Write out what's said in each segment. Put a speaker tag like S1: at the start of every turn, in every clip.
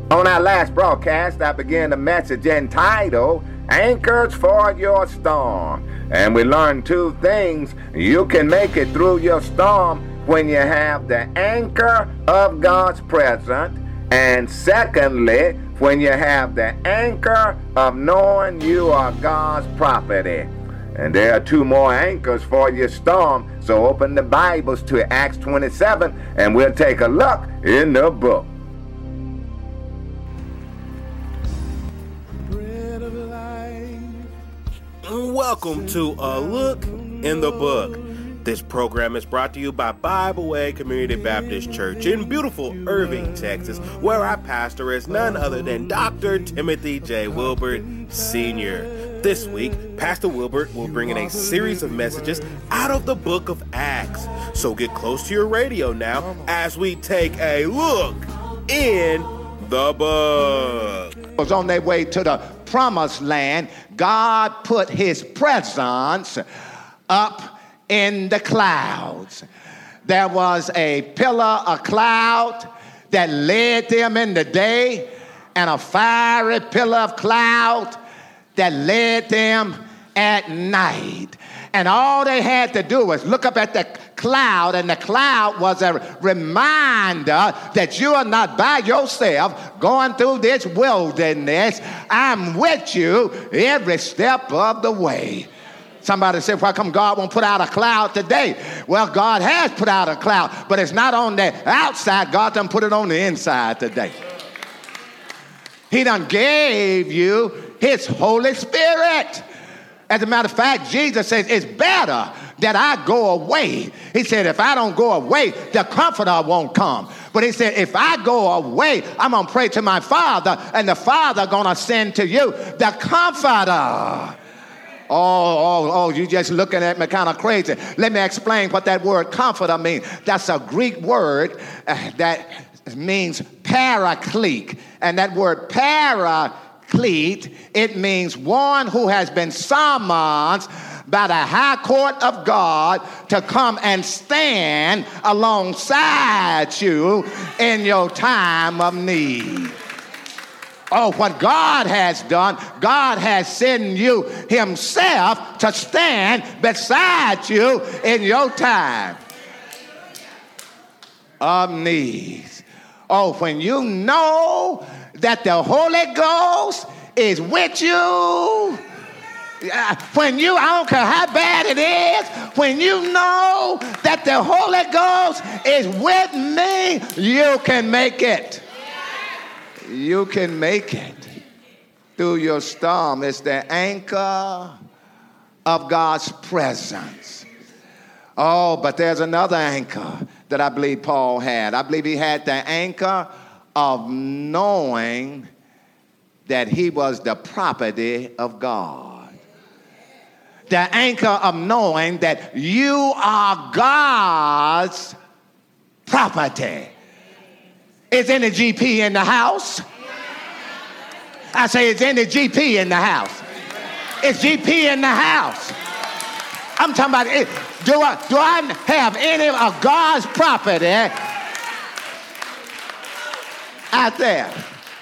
S1: On our last broadcast, I began a message entitled Anchors for Your Storm. And we learned two things. You can make it through your storm when you have the anchor of God's presence. And secondly, when you have the anchor of knowing you are God's property. And there are two more anchors for your storm. So open the Bibles to Acts 27 and we'll take a look in the book.
S2: Welcome to A Look in the Book. This program is brought to you by Bible Way Community Baptist Church in beautiful Irving, Texas, where our pastor is none other than Dr. Timothy J. Wilbert, Sr. This week, Pastor Wilbert will bring in a series of messages out of the book of Acts. So get close to your radio now as we take a look in the book.
S1: Was on their way to the promised land. God put his presence up in the clouds. There was a pillar of cloud that led them in the day, and a fiery pillar of cloud that led them at night. And all they had to do was look up at the cloud, and the cloud was a reminder that you are not by yourself going through this wilderness. I'm with you every step of the way. Somebody said, why come God won't put out a cloud today? Well, God has put out a cloud, but it's not on the outside. God done put it on the inside today. He done gave you his Holy Spirit. As a matter of fact, Jesus says, it's better that I go away. He said, if I don't go away, the Comforter won't come. But he said, if I go away, I'm going to pray to my Father, and the Father going to send to you the Comforter. Oh, you just looking at me kind of crazy. Let me explain what that word comforter means. That's a Greek word that means paraclete. And that word paraclete, it means one who has been summoned by the high court of God to come and stand alongside you in your time of need. Oh, what God has done, God has sent you himself to stand beside you in your time of need. Oh, when you know that the Holy Ghost is with you, when you, I don't care how bad it is, when you know that the Holy Ghost is with me, you can make it. You can make it through your storm. It's the anchor of God's presence. Oh, but there's another anchor that I believe Paul had. I believe he had the anchor of knowing that he was the property of God. The anchor of knowing that you are God's property. Is any GP in the house? I say, is any GP in the house? Is GP in the house? I'm talking about, do I have any of God's property out there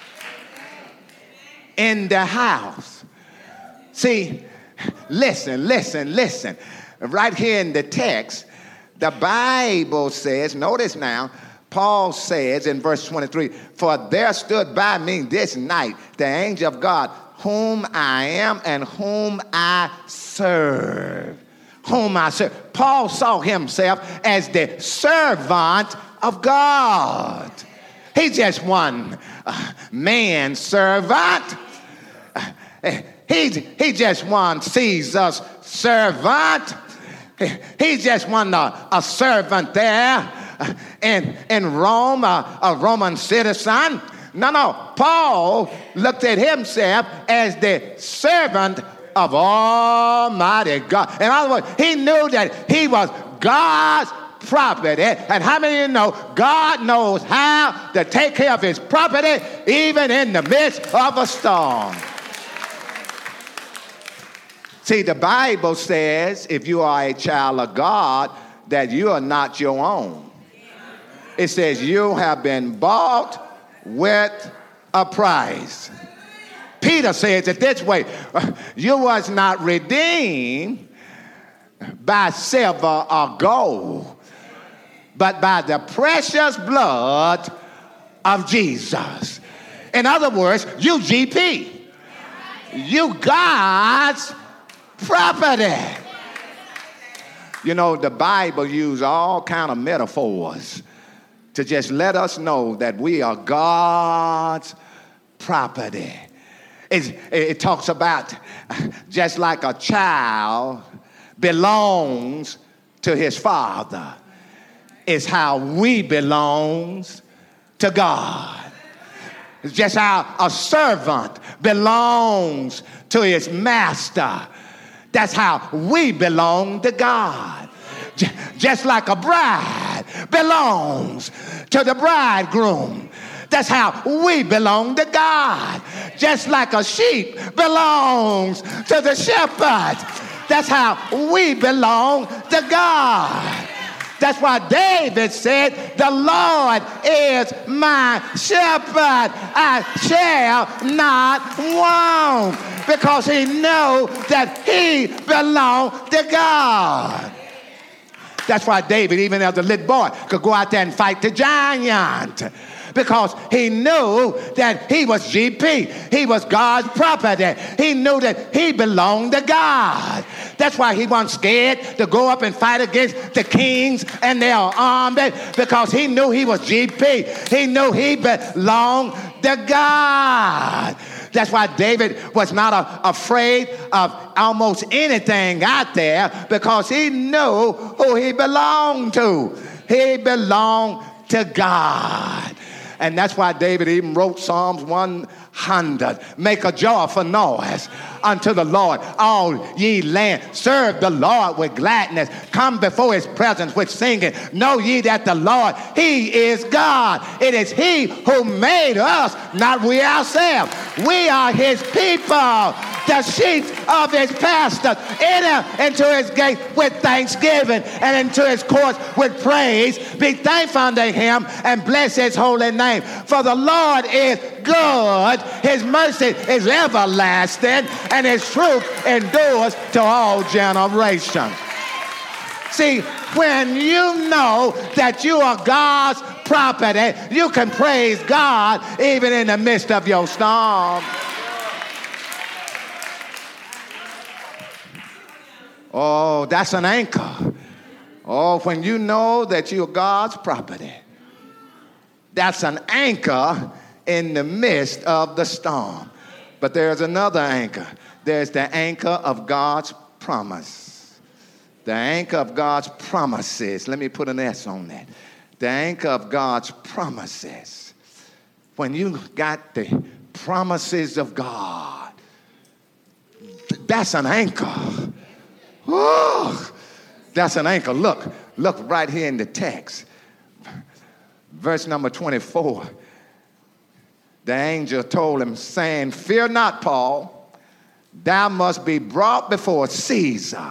S1: in the house? See, listen. Right here in the text, the Bible says, notice now, Paul says in verse 23, for there stood by me this night the angel of God, whom I am and whom I serve. Whom I serve. Paul saw himself as the servant of God. He just one man servant. He just one Caesar's servant. He just one a servant there. In Rome, a Roman citizen. No. Paul looked at himself as the servant of Almighty God. In other words, he knew that he was God's property. And how many of you know God knows how to take care of his property even in the midst of a storm? See, the Bible says if you are a child of God that you are not your own. It says you have been bought with a price. Peter says it this way, you was not redeemed by silver or gold, but by the precious blood of Jesus. In other words, you GP. You God's property. You know, the Bible uses all kind of metaphors to just let us know that we are God's property. It talks about just like a child belongs to his father, is how we belongs to God. It's just how a servant belongs to his master. That's how we belong to God. Just like a bride belongs to the bridegroom. That's how we belong to God. Just like a sheep belongs to the shepherd. That's how we belong to God. That's why David said, the Lord is my shepherd. I shall not want. Because he knew that he belonged to God. That's why David, even as a little boy, could go out there and fight the giant. Because he knew that he was GP. He was God's property. He knew that he belonged to God. That's why he wasn't scared to go up and fight against the kings and their army, because he knew he was GP. He knew he belonged to God. That's why David was not afraid of almost anything out there, because he knew who he belonged to. He belonged to God. And that's why David even wrote Psalms 100. Make a joyful noise unto the Lord, all ye land. Serve the Lord with gladness. Come before his presence with singing. Know ye that the Lord, he is God. It is he who made us, not we ourselves. We are his people, the sheep of his pasture. Enter into his gate with thanksgiving and into his courts with praise. Be thankful unto him and bless his holy name. For the Lord is good. His mercy is everlasting, and his truth endures to all generations. See, when you know that you are God's property, you can praise God even in the midst of your storm. Oh, that's an anchor. Oh, when you know that you're God's property, that's an anchor in the midst of the storm. But there's another anchor. There's the anchor of God's promise. The anchor of God's promises. Let me put an S on that. The anchor of God's promises. When you got the promises of God, that's an anchor. Oh, that's an anchor. Look right here in the text. Verse number 24. The angel told him, saying, fear not, Paul, thou must be brought before Caesar.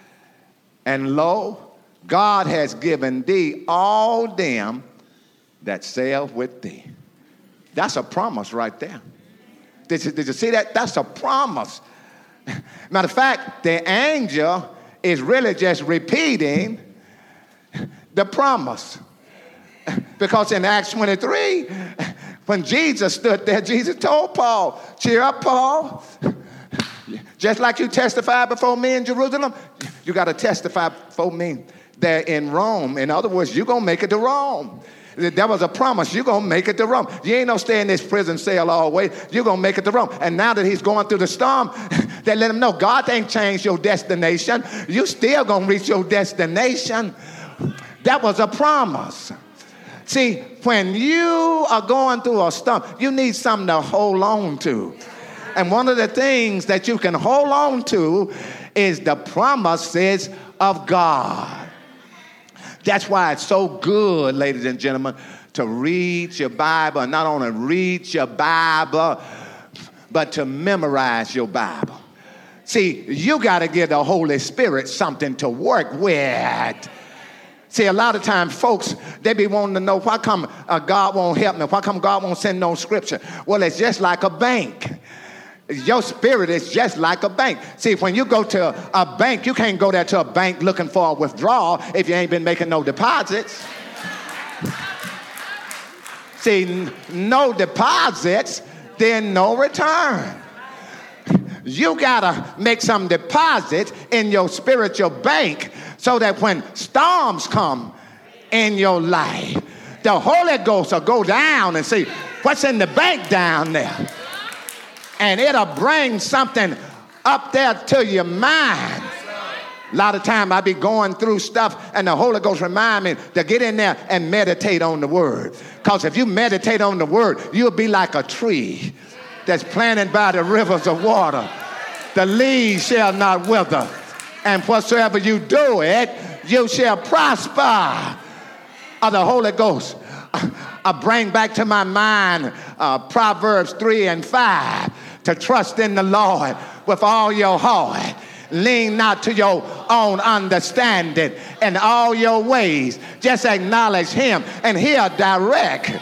S1: And lo, God has given thee all them that sail with thee. That's a promise right there. Did you see that? That's a promise. Matter of fact, the angel is really just repeating the promise. Because in Acts 23, when Jesus stood there, Jesus told Paul, cheer up, Paul. Just like you testified before me in Jerusalem, you got to testify before me there in Rome. In other words, you're going to make it to Rome. That was a promise. You're going to make it to Rome. You ain't no stay in this prison cell always. You're going to make it to Rome. And now that he's going through the storm, they let him know God ain't changed your destination. You still going to reach your destination. That was a promise. See, when you are going through a storm, you need something to hold on to. And one of the things that you can hold on to is the promises of God. That's why it's so good, ladies and gentlemen, to read your Bible. And not only read your Bible, but to memorize your Bible. See, you got to give the Holy Spirit something to work with. See, a lot of times folks, they be wanting to know, why come God won't help me? Why come God won't send no scripture? Well, it's just like a bank. Your spirit is just like a bank. See, when you go to a bank, you can't go there to a bank looking for a withdrawal if you ain't been making no deposits. See, no deposits, then no return. You got to make some deposits in your spiritual bank so that when storms come in your life, the Holy Ghost will go down and see what's in the bank down there. And it'll bring something up there to your mind. A lot of time I be going through stuff and the Holy Ghost remind me to get in there and meditate on the word. Because if you meditate on the word, you'll be like a tree that's planted by the rivers of water. The leaves shall not wither. And whatsoever you do it, you shall prosper. Of the Holy Ghost, I bring back to my mind Proverbs 3 and 5. To trust in the Lord with all your heart. Lean not to your own understanding. In all your ways, just acknowledge him and he'll direct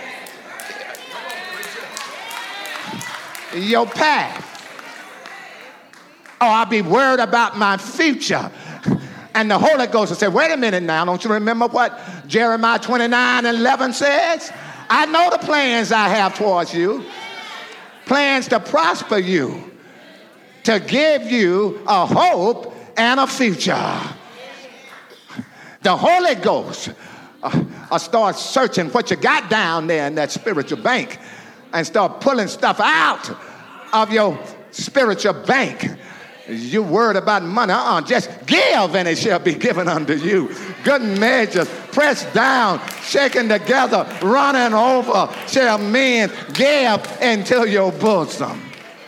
S1: your path. Oh, I'll be worried about my future. And the Holy Ghost will say, wait a minute now, don't you remember what Jeremiah 29:11 says? I know the plans I have towards you. Plans to prosper you, to give you a hope and a future. The Holy Ghost start searching what you got down there in that spiritual bank and start pulling stuff out of your spiritual bank. You worried about money? Just give and it shall be given unto you. Good measures, pressed down, shaken together, running over, shall men give into your bosom.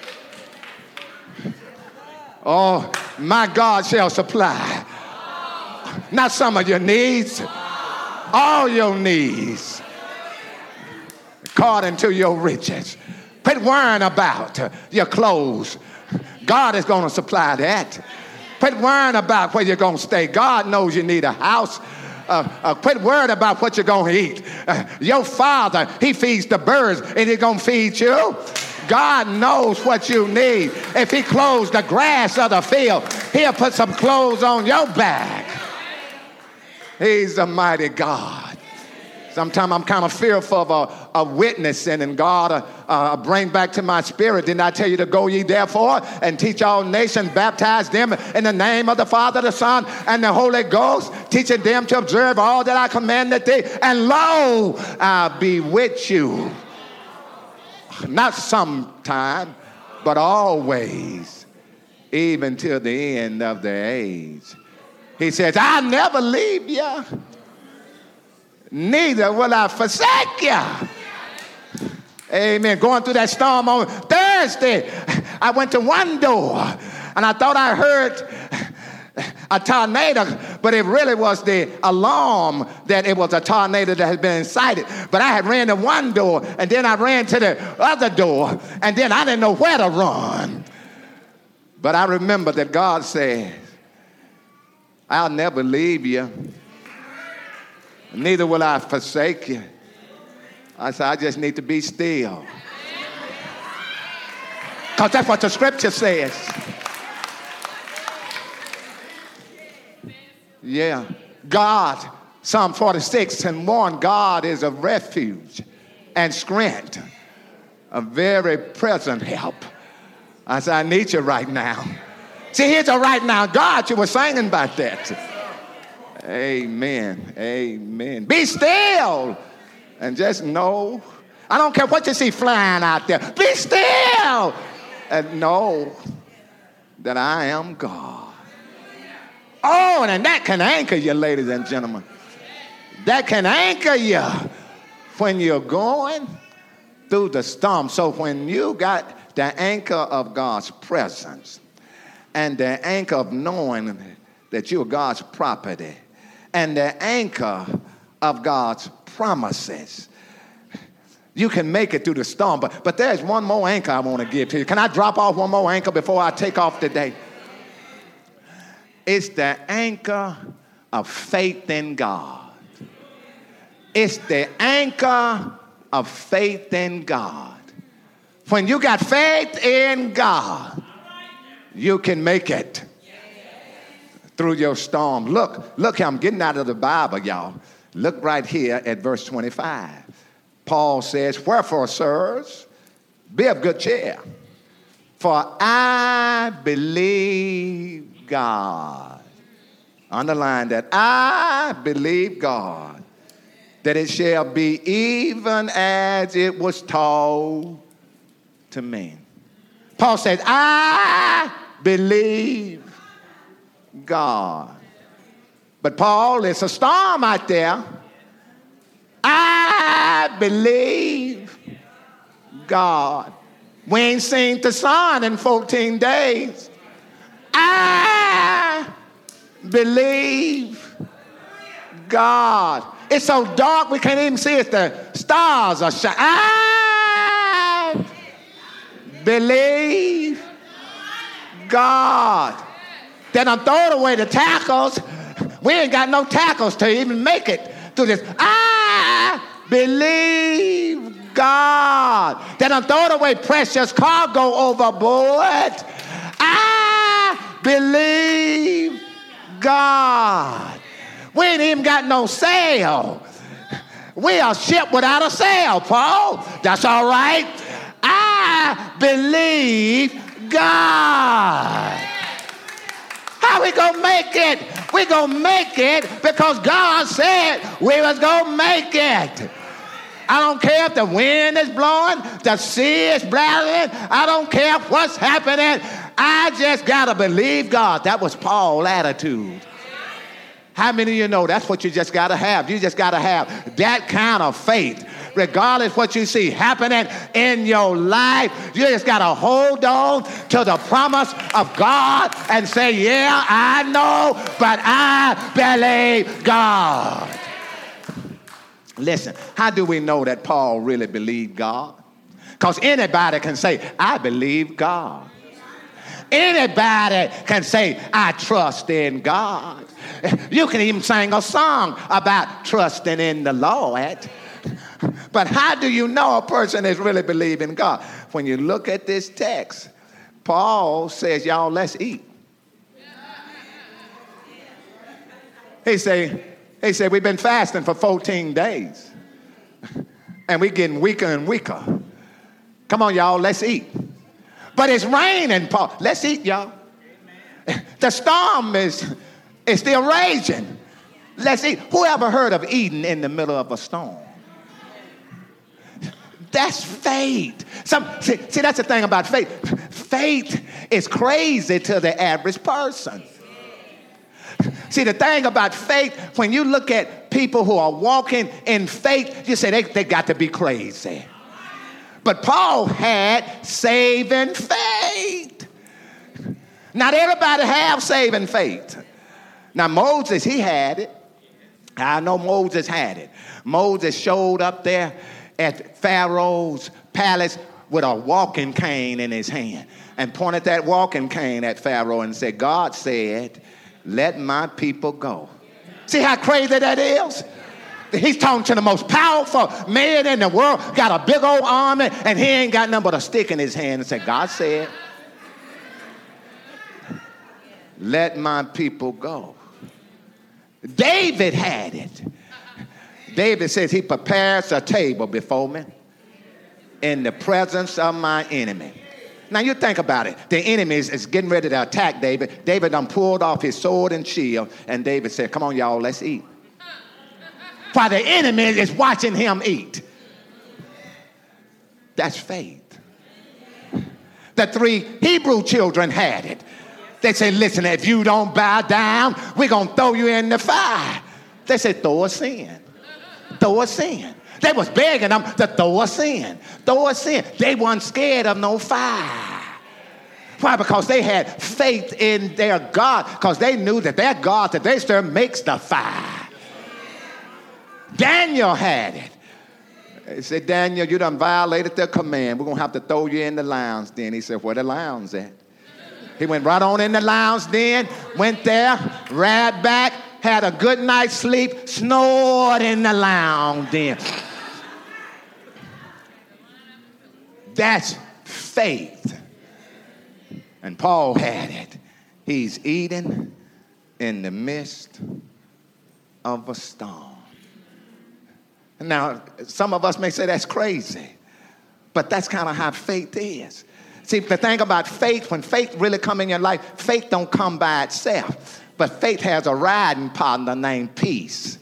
S1: Oh, my God shall supply. Not some of your needs, all your needs, according to your riches. Quit worrying about your clothes. God is going to supply that. Quit worrying about where you're going to stay. God knows you need a house. Quit worrying about what you're going to eat. Your Father, he feeds the birds, and he's going to feed you. God knows what you need. If he clothes the grass of the field, he'll put some clothes on your back. He's a mighty God. Sometimes I'm kind of fearful of witnessing, and God bring back to my spirit, didn't I tell you to go ye therefore and teach all nations, baptize them in the name of the Father, the Son, and the Holy Ghost, teaching them to observe all that I commanded thee, and lo, I'll be with you. Not sometime, but always, even till the end of the age. He says, I'll never leave you. Neither will I forsake you. Amen. Going through that storm on Thursday, I went to one door and I thought I heard a tornado, but it really was the alarm that it was a tornado that had been incited. But I had ran to one door and then I ran to the other door and then I didn't know where to run. But I remember that God said, I'll never leave you. Neither will I forsake you. I said, I just need to be still. Because that's what the scripture says. Yeah. God, Psalm 46:1, God is a refuge and strength, a very present help. I said, I need you right now. See, here's a right now God. You were singing about that. Amen. Amen. Be still and just know. I don't care what you see flying out there. Be still and know that I am God. Oh, and that can anchor you, ladies and gentlemen. That can anchor you when you're going through the storm. So when you got the anchor of God's presence and the anchor of knowing that you're God's property, and the anchor of God's promises, you can make it through the storm. But there's one more anchor I want to give to you. Can I drop off one more anchor before I take off today? It's the anchor of faith in God. It's the anchor of faith in God. When you got faith in God, you can make it through your storm. Look here, I'm getting out of the Bible, y'all. Look right here at verse 25. Paul says, wherefore, sirs, be of good cheer, for I believe God. Underline that. I believe God, that it shall be even as it was told to me. Paul says, I believe God. But Paul, it's a storm out there. I believe God. We ain't seen the sun in 14 days. I believe God. It's so dark we can't even see it. The stars are shining. I believe God. Then I'm throwing away the tackles. We ain't got no tackles to even make it through this. I believe God. Then I'm throwing away precious cargo overboard. I believe God. We ain't even got no sail. We are a ship without a sail, Paul. That's all right. I believe God. How we gonna make it? We gonna make it because God said we was gonna make it. I don't care if the wind is blowing, the sea is blathering. I don't care what's happening. I just gotta believe God. That was Paul's attitude. How many of you know that's what you just gotta have? You just gotta have that kind of faith. Regardless what you see happening in your life, you just got to hold on to the promise of God and say, yeah, I know, but I believe God. Listen, how do we know that Paul really believed God? Because anybody can say, I believe God. Anybody can say, I trust in God. You can even sing a song about trusting in the Lord. But how do you know a person is really believing God? When you look at this text, Paul says, y'all, let's eat. He said, we've been fasting for 14 days. And we're getting weaker and weaker. Come on, y'all, let's eat. But it's raining, Paul. Let's eat, y'all. The storm is still raging. Let's eat. Who ever heard of eating in the middle of a storm? That's faith. See, that's the thing about faith. Faith is crazy to the average person. See, the thing about faith, when you look at people who are walking in faith, you say they got to be crazy. But Paul had saving faith. Not everybody have saving faith. Now, Moses, he had it. I know Moses had it. Moses showed up there at Pharaoh's palace with a walking cane in his hand and pointed that walking cane at Pharaoh and said, God said, let my people go. See how crazy that is? He's talking to the most powerful man in the world, got a big old army, and he ain't got nothing but a stick in his hand and said, God said, let my people go. David had it. David says he prepares a table before me in the presence of my enemy. Now you think about it. The enemy is getting ready to attack David. David done pulled off his sword and shield, and David said, come on, y'all, let's eat. While the enemy is watching him eat. That's faith. The 3 Hebrew children had it. They said, listen, if you don't bow down, we're going to throw you in the fire. They said, throw us in. Throw us in. They was begging them to throw us in. Throw us in. They weren't scared of no fire. Why? Because they had faith in their God. Because they knew that their God that they serve makes the fire. Daniel had it. They said, Daniel, you done violated their command. We're going to have to throw you in the lion's den. He said, where the lions at? He went right on in the lion's den, went there, right back, had a good night's sleep, snored in the lounge then. That's faith. And Paul had it. He's eating in the midst of a storm. Now, some of us may say that's crazy, but that's kind of how faith is. See, the thing about faith, when faith really come in your life, faith don't come by itself, but faith has a riding partner named peace.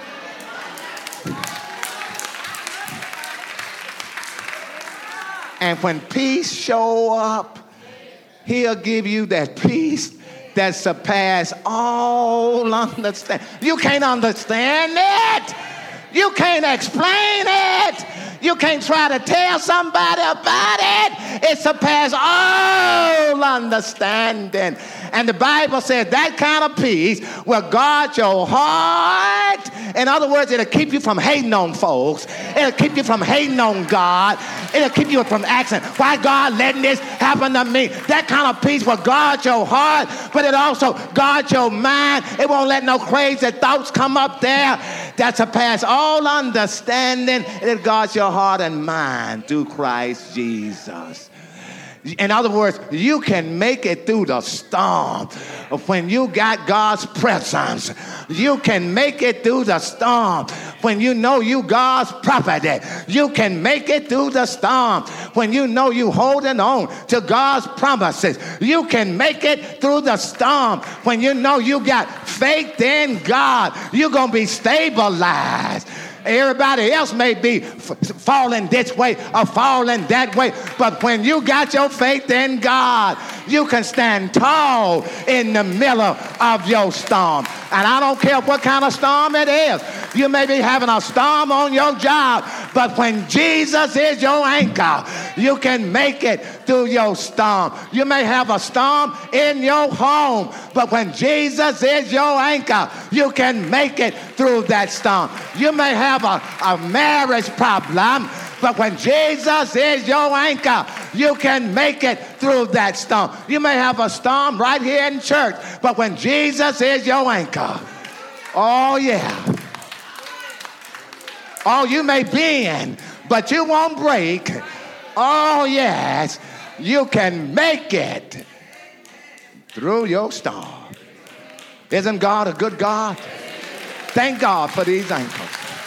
S1: And when peace show up, he'll give you that peace that surpasses all understanding. You can't understand it. You can't explain it. You can't try to tell somebody about it. It surpasses all understanding. And the Bible says that kind of peace will guard your heart. In other words, it'll keep you from hating on folks. It'll keep you from hating on God. It'll keep you from asking, why God letting this happen to me? That kind of peace will guard your heart, but it also guards your mind. It won't let no crazy thoughts come up there that surpass all understanding. It guards your heart and mind through Christ Jesus. In other words, you can make it through the storm when you got God's presence. You can make it through the storm when you know you God's property. You can make it through the storm when you know you holding on to God's promises. You can make it through the storm when you know you got faith in God. You're going to be stabilized. Everybody else may be falling this way or falling that way, but when you got your faith in God, you can stand tall in the middle of your storm. And I don't care what kind of storm it is. You may be having a storm on your job, but when Jesus is your anchor, you can make it through your storm. You may have a storm in your home, but when Jesus is your anchor, you can make it through that storm. You may have a marriage problem, but when Jesus is your anchor, you can make it through that storm. You may have a storm right here in church, but when Jesus is your anchor, oh yeah. Oh, you may bend, but you won't break. Oh yes, you can make it through your storm. Isn't God a good God? Thank God for these anchors.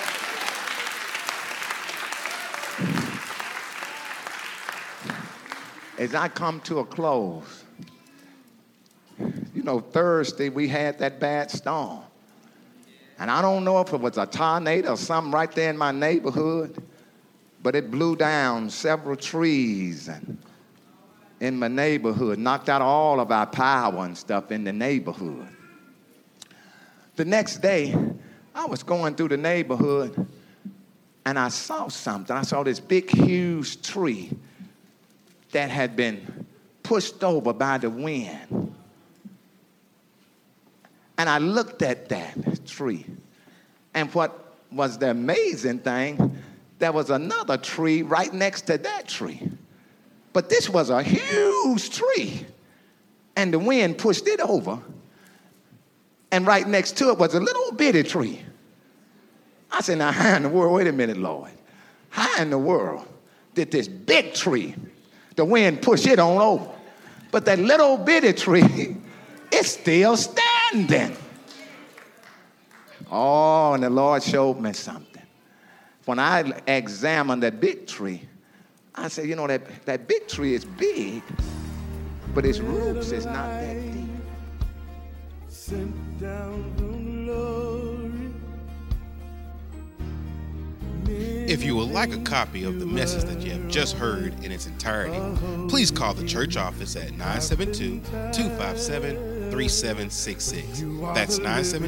S1: As I come to a close, you know, Thursday we had that bad storm. And I don't know if it was a tornado or something right there in my neighborhood, but it blew down several trees in my neighborhood, knocked out all of our power and stuff in the neighborhood. The next day, I was going through the neighborhood, and I saw something. I saw this big, huge tree that had been pushed over by the wind. And I looked at that tree. And what was the amazing thing, there was another tree right next to that tree. But this was a huge tree. And the wind pushed it over. And right next to it was a little bitty tree. I said, now how in the world, wait a minute, Lord. How in the world did this big tree, the wind push it on over? But that little bitty tree, it's still standing. Oh, and the Lord showed me something. When I examined that big tree, I said, you know, that big tree is big, but its roots is not that deep. Sent down from glory.
S2: If you would like a copy of the message that you have just heard in its entirety, please call the church office at 972-257-3766. That's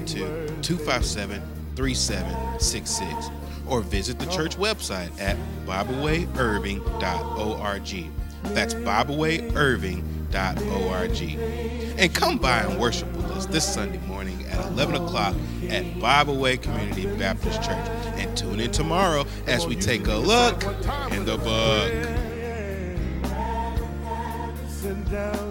S2: 972-257-3766. Or visit the church website at BibleWayIrving.org. That's BibleWayIrving.org. And come by and worship with us this Sunday morning at 11 o'clock at Bible Way Community Baptist Church. And tune in tomorrow as we take a look in the book.